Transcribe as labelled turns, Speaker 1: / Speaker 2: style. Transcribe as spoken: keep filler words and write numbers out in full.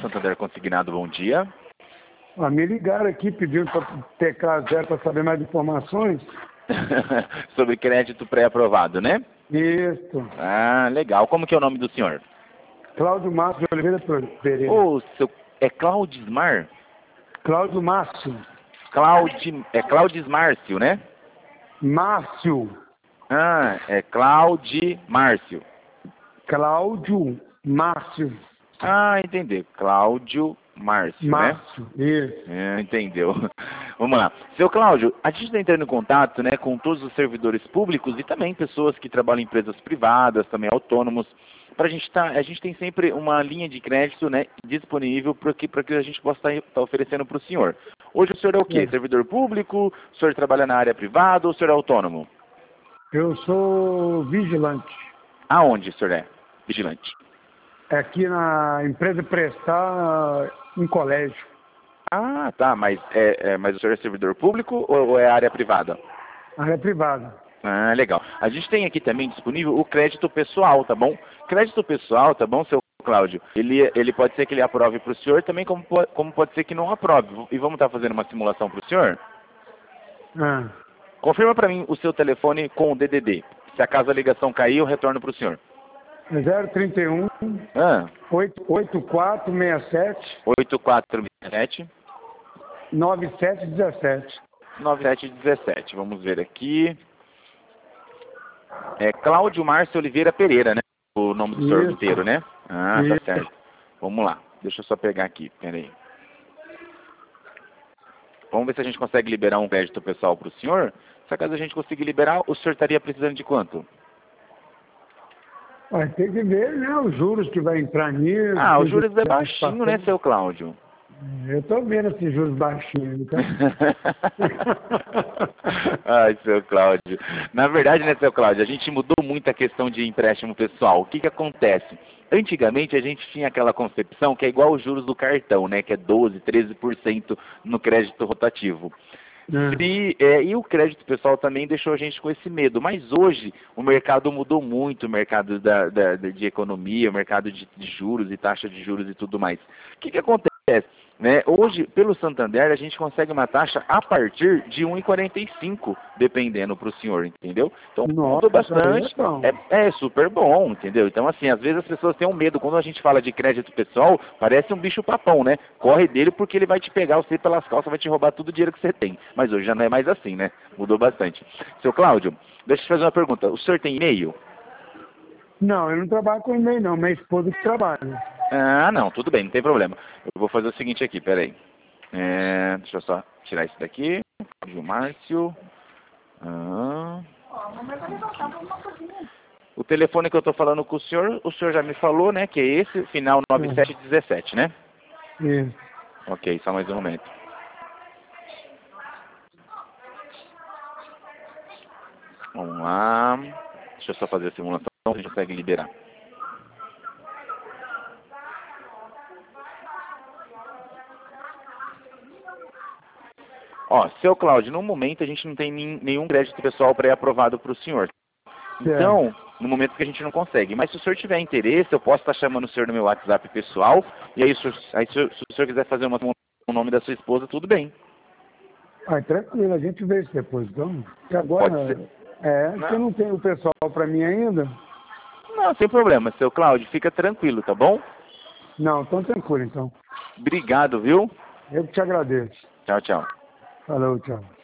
Speaker 1: Santander Consignado, bom dia.
Speaker 2: Ah, me ligaram aqui pedindo para T K zero para saber mais informações.
Speaker 1: Sobre crédito pré-aprovado, né?
Speaker 2: Isso.
Speaker 1: Ah, legal. Como que é o nome do senhor?
Speaker 2: Cláudio Márcio de Oliveira Pereira.
Speaker 1: Ô, seu... é Claudismar?
Speaker 2: Cláudio Márcio.
Speaker 1: Claudi... É Claudismárcio, né?
Speaker 2: Márcio.
Speaker 1: Ah, é Claudi Márcio.
Speaker 2: Cláudio Márcio.
Speaker 1: Ah, entendi. Cláudio Márcio,
Speaker 2: Márcio,
Speaker 1: né?
Speaker 2: isso.
Speaker 1: É, entendeu. Vamos lá. Seu Cláudio, a gente está entrando em contato, né, com todos os servidores públicos e também pessoas que trabalham em empresas privadas, também autônomos. Pra gente tá, a gente tem sempre uma linha de crédito, né, disponível para que, para que a gente possa estar tá oferecendo para o senhor. Hoje o senhor é o quê?
Speaker 2: É.
Speaker 1: Servidor público? O senhor trabalha na área privada ou o senhor é autônomo?
Speaker 2: Eu sou vigilante.
Speaker 1: Aonde o senhor é vigilante?
Speaker 2: Aqui na empresa prestar em colégio.
Speaker 1: Ah, tá, mas, é, é, mas o senhor é servidor público ou, ou é área privada?
Speaker 2: Área privada.
Speaker 1: Ah, legal. A gente tem aqui também disponível o crédito pessoal, tá bom? Crédito pessoal, tá bom, seu Cláudio? Ele, ele pode ser que ele aprove para o senhor, também como, po- como pode ser que não aprove. E vamos estar fazendo uma simulação para o senhor?
Speaker 2: Ah.
Speaker 1: Confirma para mim o seu telefone com o D D D. Se acaso a ligação cair, eu retorno para o senhor.
Speaker 2: zero trinta e um,
Speaker 1: Ah,
Speaker 2: oitenta e quatro, sessenta e sete,
Speaker 1: oito quatro sete,
Speaker 2: noventa e sete dezessete.
Speaker 1: nove sete um sete. Vamos ver aqui. É Cláudio Márcio Oliveira Pereira, né? O nome do senhor
Speaker 2: Isso.
Speaker 1: inteiro, né? Ah, tá
Speaker 2: Isso.
Speaker 1: certo. Vamos lá. Deixa eu só pegar aqui. Pera aí. Vamos ver se a gente consegue liberar um crédito pessoal para o senhor. Se caso a gente conseguir liberar, o senhor estaria precisando de quanto?
Speaker 2: Vai ter que ver, né, os juros que vai entrar nisso.
Speaker 1: Ah, os
Speaker 2: tudo
Speaker 1: juros é
Speaker 2: que
Speaker 1: baixinho,
Speaker 2: tá
Speaker 1: né,
Speaker 2: passando.
Speaker 1: seu Cláudio?
Speaker 2: Eu tô vendo esses juros baixinhos, então.
Speaker 1: Ai, seu Cláudio. Na verdade, né, seu Cláudio, a gente mudou muito a questão de empréstimo pessoal. O que que acontece? Antigamente a gente tinha aquela concepção que é igual os juros do cartão, né, que é doze, treze por cento no crédito rotativo.
Speaker 2: É.
Speaker 1: Se, é, e o crédito pessoal também deixou a gente com esse medo. Mas hoje o mercado mudou muito, o mercado da, da, de economia, o mercado de, de juros e taxa de juros e tudo mais. O que que acontece? Né? Hoje, pelo Santander, a gente consegue uma taxa a partir de um vírgula quarenta e cinco, dependendo para o senhor, entendeu? Então,
Speaker 2: Nossa,
Speaker 1: mudou bastante,
Speaker 2: é bom.
Speaker 1: é, é super bom, entendeu? Então, assim, às vezes as pessoas têm um medo. Quando a gente fala de crédito pessoal, parece um bicho papão, né? Corre dele porque ele vai te pegar você pelas calças, vai te roubar todo o dinheiro que você tem. Mas hoje já não é mais assim, né? Mudou bastante. Seu Cláudio, deixa eu te fazer uma pergunta. O senhor tem e-mail?
Speaker 2: Não, eu não trabalho com e-mail, não. Minha esposa que trabalha.
Speaker 1: Ah, não, tudo bem, não tem problema. Eu vou fazer o seguinte aqui, peraí. É, deixa eu só tirar isso daqui. Cláudio Márcio. Ah. O telefone que eu estou falando com o senhor, o senhor já me falou, né? Que é esse, final nove sete um sete, né?
Speaker 2: Isso.
Speaker 1: Ok, só mais um momento. Vamos lá. Deixa eu só fazer a simulação, a gente consegue liberar. Ó, seu Cláudio, no momento a gente não tem nenhum crédito pessoal pré-aprovado para o senhor. Então, no momento que a gente não consegue. Mas se o senhor tiver interesse, eu posso estar chamando o senhor no meu WhatsApp pessoal. E aí, se, aí, se, se o senhor quiser fazer uma com o nome da sua esposa, tudo bem.
Speaker 2: Ah, tranquilo, a gente vê isso depois, então. E agora,
Speaker 1: Pode ser.
Speaker 2: é,
Speaker 1: Não.
Speaker 2: você não tem o pessoal para mim ainda?
Speaker 1: Não, sem problema, seu Cláudio. Fica tranquilo, tá bom?
Speaker 2: Não, então tranquilo, então.
Speaker 1: Obrigado, viu?
Speaker 2: Eu que te agradeço.
Speaker 1: Tchau, tchau.
Speaker 2: Falou, tchau.